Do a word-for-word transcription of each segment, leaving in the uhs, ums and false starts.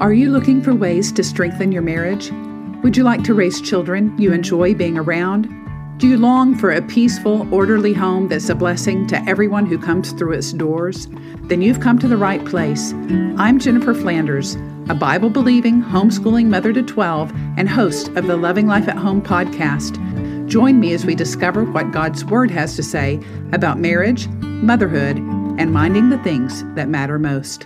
Are you looking for ways to strengthen your marriage? Would you like to raise children you enjoy being around? Do you long for a peaceful, orderly home that's a blessing to everyone who comes through its doors? Then you've come to the right place. I'm Jennifer Flanders, a Bible-believing, homeschooling mother to twelve and host of the Loving Life at Home podcast. Join me as we discover what God's Word has to say about marriage, motherhood, and minding the things that matter most.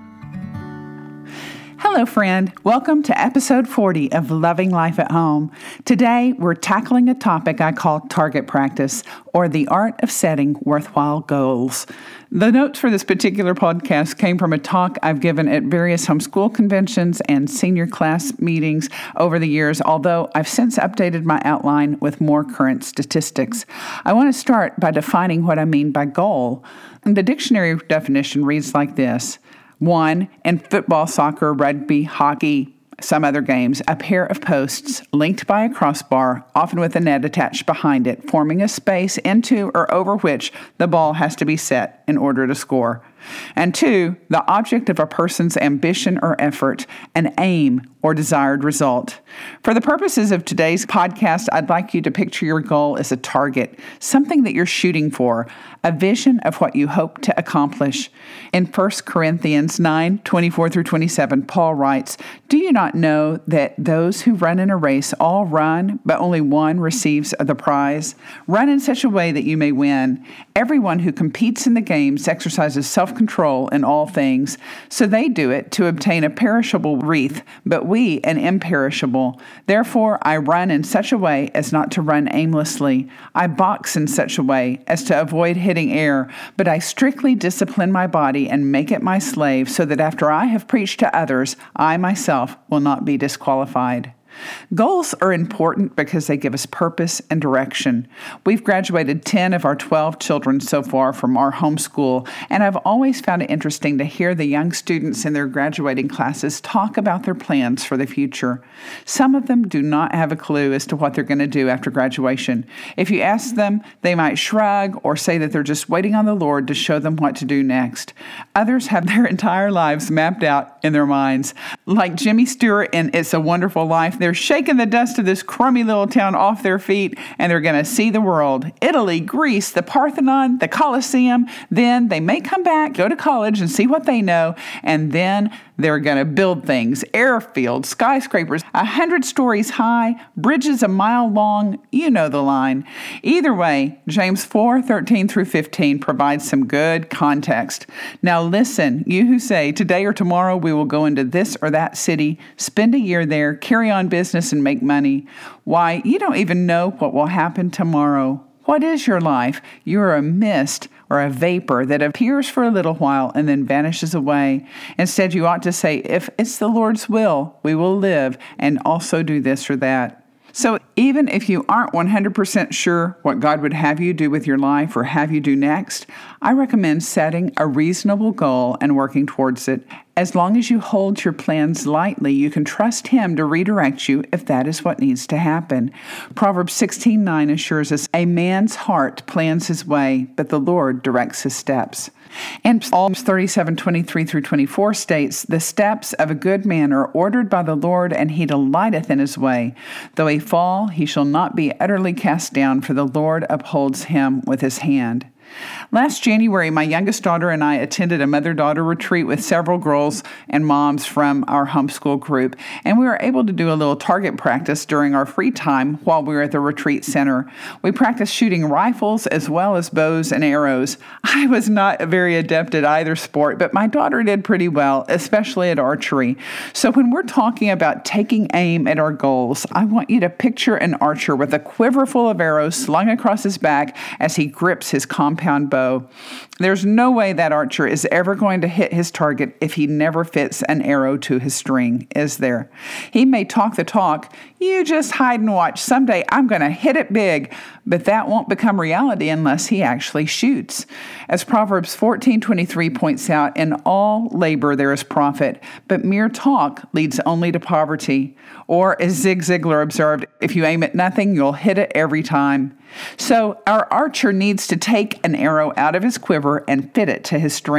Hello, friend. Welcome to episode forty of Loving Life at Home. Today, we're tackling a topic I call target practice, or the art of setting worthwhile goals. The notes for this particular podcast came from a talk I've given at various homeschool conventions and senior class meetings over the years, although I've since updated my outline with more current statistics. I want to start by defining what I mean by goal. The dictionary definition reads like this. One, in football, soccer, rugby, hockey, some other games, a pair of posts linked by a crossbar, often with a net attached behind it, forming a space into or over which the ball has to be set in order to score. And two, the object of a person's ambition or effort, an aim or desired result. For the purposes of today's podcast, I'd like you to picture your goal as a target, something that you're shooting for, a vision of what you hope to accomplish. In First Corinthians nine, twenty-four through twenty-seven, Paul writes, "Do you not know that those who run in a race all run, but only one receives the prize? Run in such a way that you may win. Everyone who competes in the games exercises self-control in all things, so they do it to obtain a perishable wreath, but we an imperishable. Therefore I run in such a way as not to run aimlessly. I box in such a way as to avoid hitting air, but I strictly discipline my body and make it my slave, so that after I have preached to others, I myself will not be disqualified." Goals are important because they give us purpose and direction. We've graduated ten of our twelve children so far from our homeschool, and I've always found it interesting to hear the young students in their graduating classes talk about their plans for the future. Some of them do not have a clue as to what they're going to do after graduation. If you ask them, they might shrug or say that they're just waiting on the Lord to show them what to do next. Others have their entire lives mapped out in their minds. Like Jimmy Stewart in It's a Wonderful Life, they're shaking the dust of this crummy little town off their feet, and they're going to see the world. Italy, Greece, the Parthenon, the Colosseum. Then they may come back, go to college, and see what they know, and then they're going to build things, airfields, skyscrapers, a hundred stories high, bridges a mile long. You know the line. Either way, James four, thirteen through fifteen provides some good context. Now listen, you who say, today or tomorrow we will go into this or that city, spend a year there, carry on business and make money. Why, you don't even know what will happen tomorrow. What is your life? You are a mist or a vapor that appears for a little while and then vanishes away. Instead, you ought to say, if it's the Lord's will, we will live and also do this or that. So even if you aren't one hundred percent sure what God would have you do with your life or have you do next, I recommend setting a reasonable goal and working towards it. As long as you hold your plans lightly, you can trust Him to redirect you if that is what needs to happen. Proverbs sixteen nine assures us, a man's heart plans his way, but the Lord directs his steps. And Psalms thirty-seven twenty-three through twenty-four states, the steps of a good man are ordered by the Lord, and he delighteth in his way. Though he fall, he shall not be utterly cast down, for the Lord upholds him with his hand. Last January, my youngest daughter and I attended a mother-daughter retreat with several girls and moms from our homeschool group, and we were able to do a little target practice during our free time while we were at the retreat center. We practiced shooting rifles as well as bows and arrows. I was not very adept at either sport, but my daughter did pretty well, especially at archery. So when we're talking about taking aim at our goals, I want you to picture an archer with a quiver full of arrows slung across his back as he grips his compound bow. There's no way that archer is ever going to hit his target if he never fits an arrow to his string, is there? He may talk the talk, you just hide and watch. Someday I'm going to hit it big, but that won't become reality unless he actually shoots. As Proverbs fourteen twenty-three points out, in all labor there is profit, but mere talk leads only to poverty. Or as Zig Ziglar observed, if you aim at nothing, you'll hit it every time. So our archer needs to take an arrow out of his quiver and fit it to his string.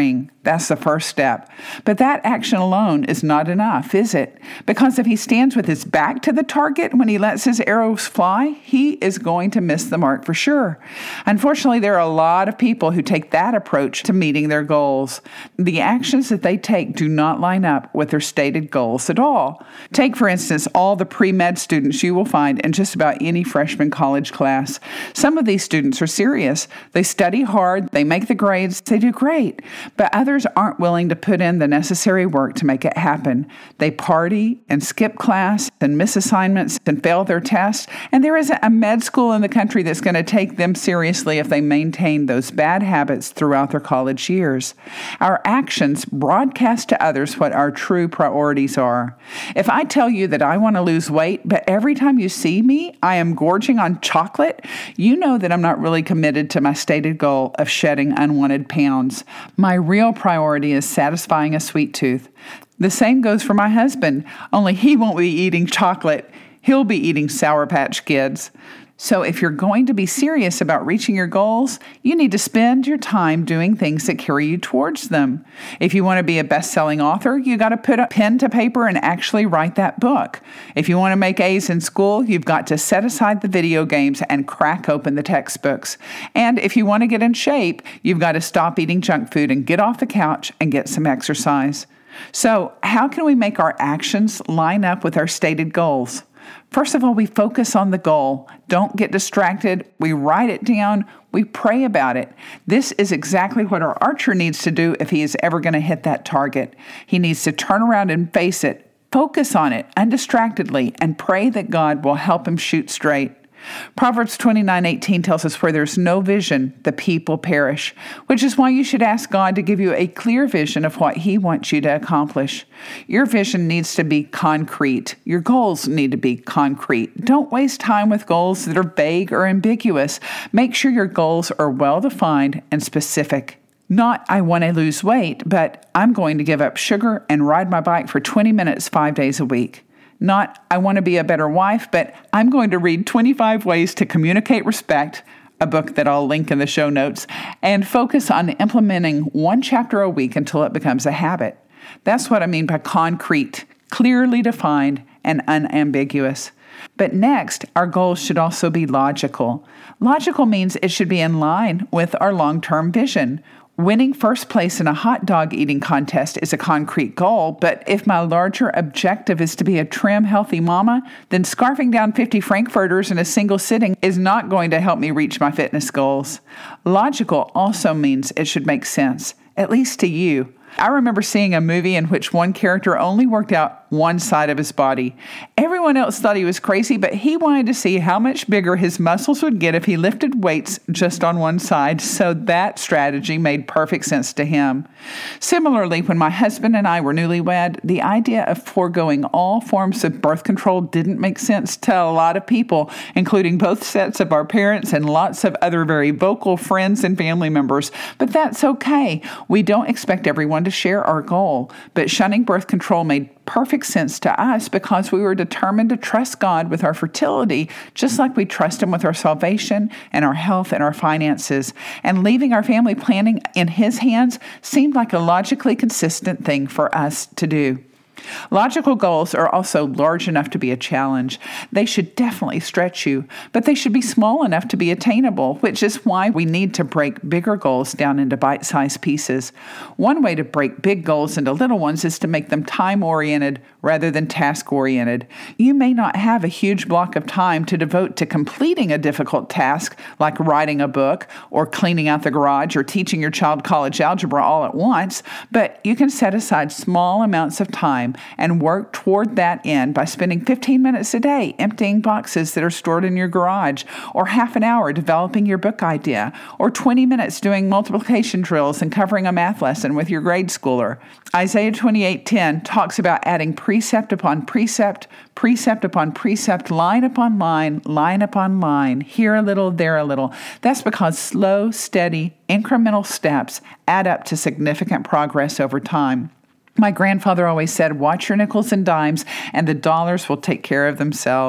That's the first step. But that action alone is not enough, is it? Because if he stands with his back to the target when he lets his arrows fly, he is going to miss the mark for sure. Unfortunately, there are a lot of people who take that approach to meeting their goals. The actions that they take do not line up with their stated goals at all. Take, for instance, all the pre-med students you will find in just about any freshman college class. Some of these students are serious. They study hard, they make the grades, they do great. But others aren't willing to put in the necessary work to make it happen. They party and skip class and miss assignments and fail their tests, and there isn't a med school in the country that's going to take them seriously if they maintain those bad habits throughout their college years. Our actions broadcast to others what our true priorities are. If I tell you that I want to lose weight, but every time you see me, I am gorging on chocolate, you know that I'm not really committed to my stated goal of shedding unwanted pounds. My real priority is satisfying a sweet tooth. The same goes for my husband, only he won't be eating chocolate. He'll be eating Sour Patch Kids. So if you're going to be serious about reaching your goals, you need to spend your time doing things that carry you towards them. If you want to be a best-selling author, you got to put a pen to paper and actually write that book. If you want to make A's in school, you've got to set aside the video games and crack open the textbooks. And if you want to get in shape, you've got to stop eating junk food and get off the couch and get some exercise. So how can we make our actions line up with our stated goals? First of all, we focus on the goal. Don't get distracted. We write it down. We pray about it. This is exactly what our archer needs to do if he is ever going to hit that target. He needs to turn around and face it, focus on it undistractedly, and pray that God will help him shoot straight. Proverbs twenty-nine eighteen tells us where there's no vision, the people perish, which is why you should ask God to give you a clear vision of what he wants you to accomplish. Your vision needs to be concrete. Your goals need to be concrete. Don't waste time with goals that are vague or ambiguous. Make sure your goals are well-defined and specific. Not, I want to lose weight, but I'm going to give up sugar and ride my bike for twenty minutes five days a week. Not, I want to be a better wife, but I'm going to read twenty-five Ways to Communicate Respect, a book that I'll link in the show notes, and focus on implementing one chapter a week until it becomes a habit. That's what I mean by concrete, clearly defined, and unambiguous. But next, our goals should also be logical. Logical means it should be in line with our long-term vision. Winning first place in a hot dog eating contest is a concrete goal, but if my larger objective is to be a trim, healthy mama, then scarfing down fifty Frankfurters in a single sitting is not going to help me reach my fitness goals. Logical also means it should make sense, at least to you. I remember seeing a movie in which one character only worked out one side of his body. Everyone else thought he was crazy, but he wanted to see how much bigger his muscles would get if he lifted weights just on one side, so that strategy made perfect sense to him. Similarly, when my husband and I were newlywed, the idea of foregoing all forms of birth control didn't make sense to a lot of people, including both sets of our parents and lots of other very vocal friends and family members. But that's okay. We don't expect everyone to share our goal, but shunning birth control made perfect sense to us because we were determined to trust God with our fertility, just like we trust him with our salvation and our health and our finances. And leaving our family planning in his hands seemed like a logically consistent thing for us to do. Logical goals are also large enough to be a challenge. They should definitely stretch you, but they should be small enough to be attainable, which is why we need to break bigger goals down into bite-sized pieces. One way to break big goals into little ones is to make them time-oriented rather than task-oriented. You may not have a huge block of time to devote to completing a difficult task like writing a book or cleaning out the garage or teaching your child college algebra all at once, but you can set aside small amounts of time and work toward that end by spending fifteen minutes a day emptying boxes that are stored in your garage, or half an hour developing your book idea, or twenty minutes doing multiplication drills and covering a math lesson with your grade schooler. Isaiah twenty-eight ten talks about adding precept upon precept, precept upon precept, line upon line, line upon line, here a little, there a little. That's because slow, steady, incremental steps add up to significant progress over time. My grandfather always said, watch your nickels and dimes, and the dollars will take care of themselves.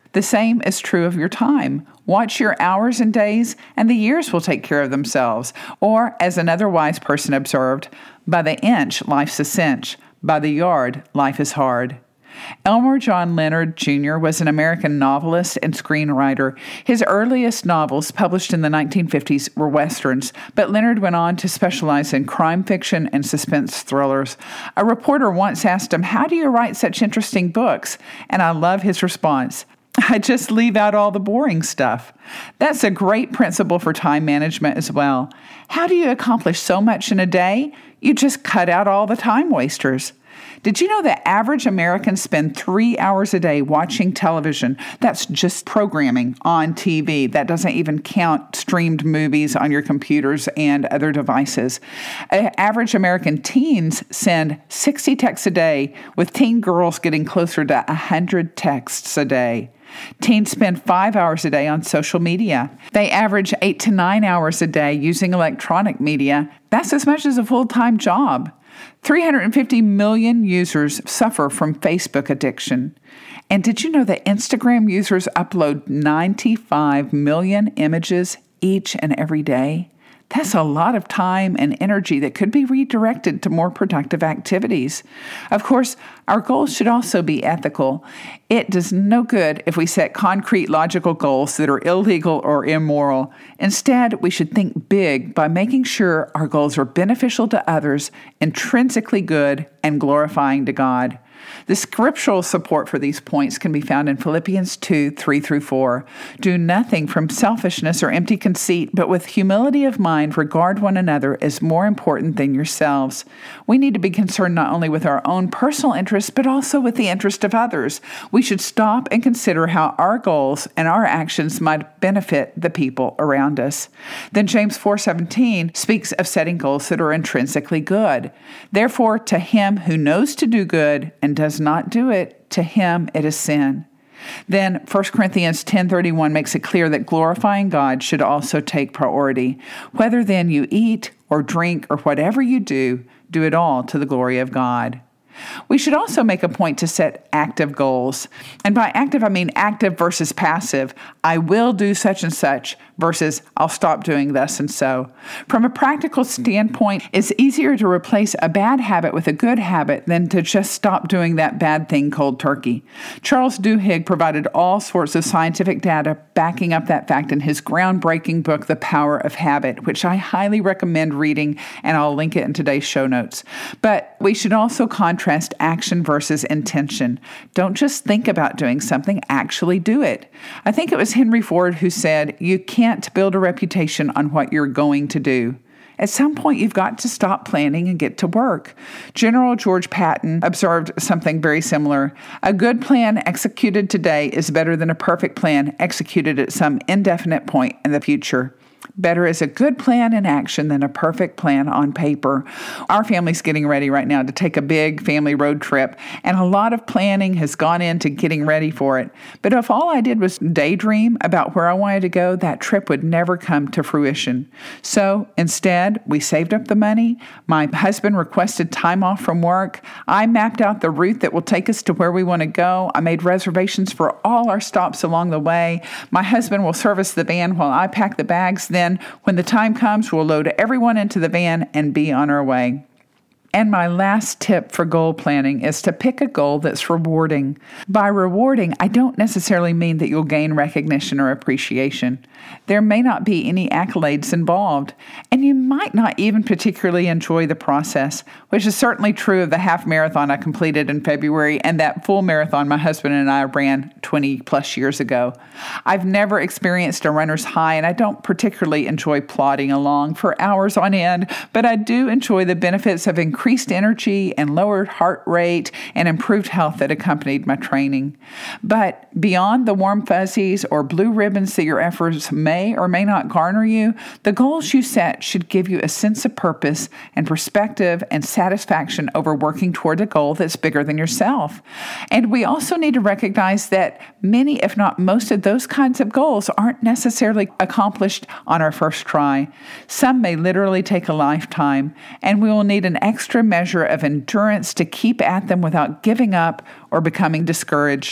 The same is true of your time. Watch your hours and days, and the years will take care of themselves. Or, as another wise person observed, by the inch, life's a cinch. By the yard, life is hard. Elmer John Leonard Junior was an American novelist and screenwriter. His earliest novels, published in the nineteen fifties, were westerns, but Leonard went on to specialize in crime fiction and suspense thrillers. A reporter once asked him, "How do you write such interesting books?" And I love his response. I just leave out all the boring stuff. That's a great principle for time management as well. How do you accomplish so much in a day? You just cut out all the time wasters. Did you know that average Americans spend three hours a day watching television? That's just programming on T V. That doesn't even count streamed movies on your computers and other devices. Uh, average American teens send sixty texts a day, with teen girls getting closer to one hundred texts a day. Teens spend five hours a day on social media. They average eight to nine hours a day using electronic media. That's as much as a full-time job. three hundred fifty million users suffer from Facebook addiction. And did you know that Instagram users upload ninety-five million images each and every day? That's a lot of time and energy that could be redirected to more productive activities. Of course, our goals should also be ethical. It does no good if we set concrete, logical goals that are illegal or immoral. Instead, we should think big by making sure our goals are beneficial to others, intrinsically good, and glorifying to God. The scriptural support for these points can be found in Philippians two, three through four. Do nothing from selfishness or empty conceit, but with humility of mind regard one another as more important than yourselves. We need to be concerned not only with our own personal interests, but also with the interest of others. We should stop and consider how our goals and our actions might benefit the people around us. Then James four seventeen speaks of setting goals that are intrinsically good. Therefore, to him who knows to do good and does not do it, to him it is sin. Then First Corinthians ten thirty-one makes it clear that glorifying God should also take priority. Whether then you eat or drink or whatever you do, do it all to the glory of God. We should also make a point to set active goals. And by active, I mean active versus passive. I will do such and such versus I'll stop doing thus and so. From a practical standpoint, it's easier to replace a bad habit with a good habit than to just stop doing that bad thing cold turkey. Charles Duhigg provided all sorts of scientific data backing up that fact in his groundbreaking book, The Power of Habit, which I highly recommend reading, and I'll link it in today's show notes. But we should also contrast action versus intention. Don't just think about doing something, actually do it. I think it was Henry Ford who said, you can't build a reputation on what you're going to do. At some point, you've got to stop planning and get to work. General George Patton observed something very similar. A good plan executed today is better than a perfect plan executed at some indefinite point in the future. Better is a good plan in action than a perfect plan on paper. Our family's getting ready right now to take a big family road trip, and a lot of planning has gone into getting ready for it. But if all I did was daydream about where I wanted to go, that trip would never come to fruition. So instead, we saved up the money. My husband requested time off from work. I mapped out the route that will take us to where we want to go. I made reservations for all our stops along the way. My husband will service the van while I pack the bags. Then, when the time comes, we'll load everyone into the van and be on our way. And my last tip for goal planning is to pick a goal that's rewarding. By rewarding, I don't necessarily mean that you'll gain recognition or appreciation. There may not be any accolades involved, and you might not even particularly enjoy the process, which is certainly true of the half marathon I completed in February and that full marathon my husband and I ran twenty plus years ago. I've never experienced a runner's high, and I don't particularly enjoy plodding along for hours on end, but I do enjoy the benefits of increased energy and lowered heart rate and improved health that accompanied my training. But beyond the warm fuzzies or blue ribbons that your efforts may or may not garner you, the goals you set should give you a sense of purpose and perspective and satisfaction over working toward a goal that's bigger than yourself. And we also need to recognize that many, if not most of those kinds of goals aren't necessarily accomplished on our first try. Some may literally take a lifetime, and we will need an extra measure of endurance to keep at them without giving up or becoming discouraged.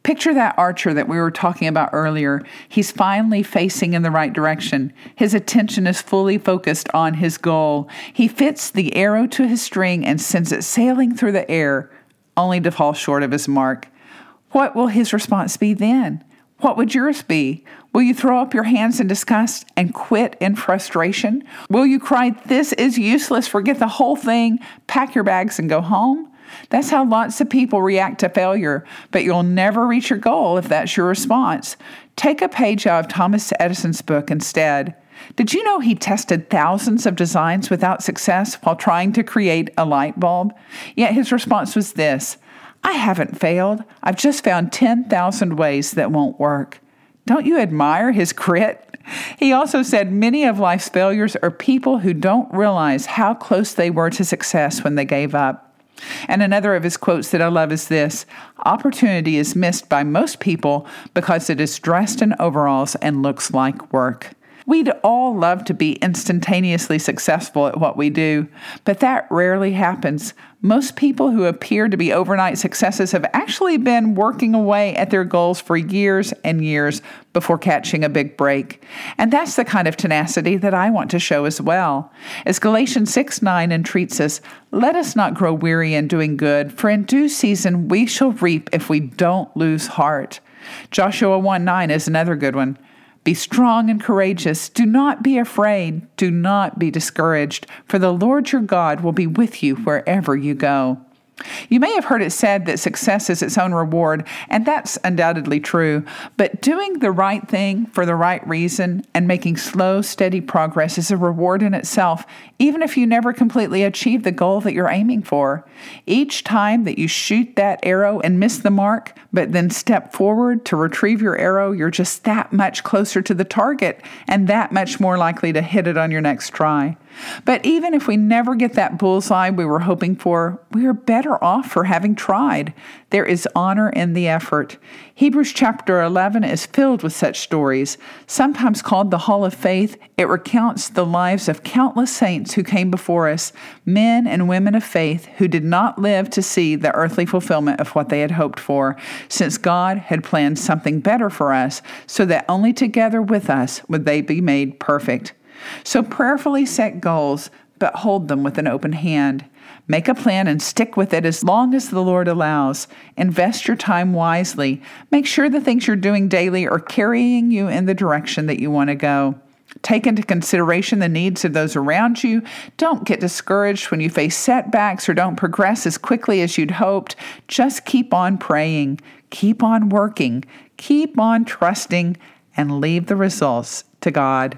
Picture that archer that we were talking about earlier. He's finally facing in the right direction. His attention is fully focused on his goal. He fits the arrow to his string and sends it sailing through the air, only to fall short of his mark. What will his response be then? What would yours be? Will you throw up your hands in disgust and quit in frustration? Will you cry, "This is useless, forget the whole thing, pack your bags and go home"? That's how lots of people react to failure, but you'll never reach your goal if that's your response. Take a page out of Thomas Edison's book instead. Did you know he tested thousands of designs without success while trying to create a light bulb? Yet his response was this: "I haven't failed. I've just found ten thousand ways that won't work." Don't you admire his grit? He also said many of life's failures are people who don't realize how close they were to success when they gave up. And another of his quotes that I love is this: "Opportunity is missed by most people because it is dressed in overalls and looks like work." We'd all love to be instantaneously successful at what we do, but that rarely happens. Most people who appear to be overnight successes have actually been working away at their goals for years and years before catching a big break. And that's the kind of tenacity that I want to show as well. As Galatians six nine entreats us, "Let us not grow weary in doing good, for in due season we shall reap if we don't lose heart." Joshua one nine is another good one. "Be strong and courageous. Do not be afraid. Do not be discouraged, for the Lord your God will be with you wherever you go." You may have heard it said that success is its own reward, and that's undoubtedly true. But doing the right thing for the right reason and making slow, steady progress is a reward in itself, even if you never completely achieve the goal that you're aiming for. Each time that you shoot that arrow and miss the mark, but then step forward to retrieve your arrow, you're just that much closer to the target and that much more likely to hit it on your next try. But even if we never get that bullseye we were hoping for, we are better off for having tried. There is honor in the effort. Hebrews chapter eleven is filled with such stories. Sometimes called the Hall of Faith, it recounts the lives of countless saints who came before us, men and women of faith who did not live to see the earthly fulfillment of what they had hoped for, since God had planned something better for us, so that only together with us would they be made perfect. So prayerfully set goals, but hold them with an open hand. Make a plan and stick with it as long as the Lord allows. Invest your time wisely. Make sure the things you're doing daily are carrying you in the direction that you want to go. Take into consideration the needs of those around you. Don't get discouraged when you face setbacks or don't progress as quickly as you'd hoped. Just keep on praying. Keep on working. Keep on trusting and leave the results to God.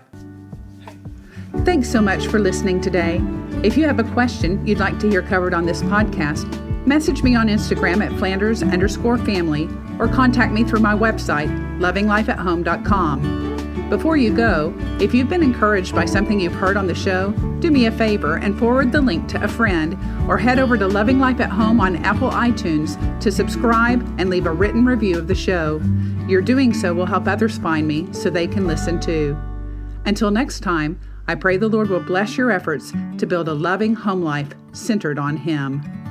Thanks so much for listening today. If you have a question you'd like to hear covered on this podcast, message me on Instagram at Flanders underscore family or contact me through my website, loving life at home dot com. Before you go, if you've been encouraged by something you've heard on the show, do me a favor and forward the link to a friend or head over to Loving Life at Home on Apple iTunes to subscribe and leave a written review of the show. Your doing so will help others find me so they can listen too. Until next time, I pray the Lord will bless your efforts to build a loving home life centered on Him.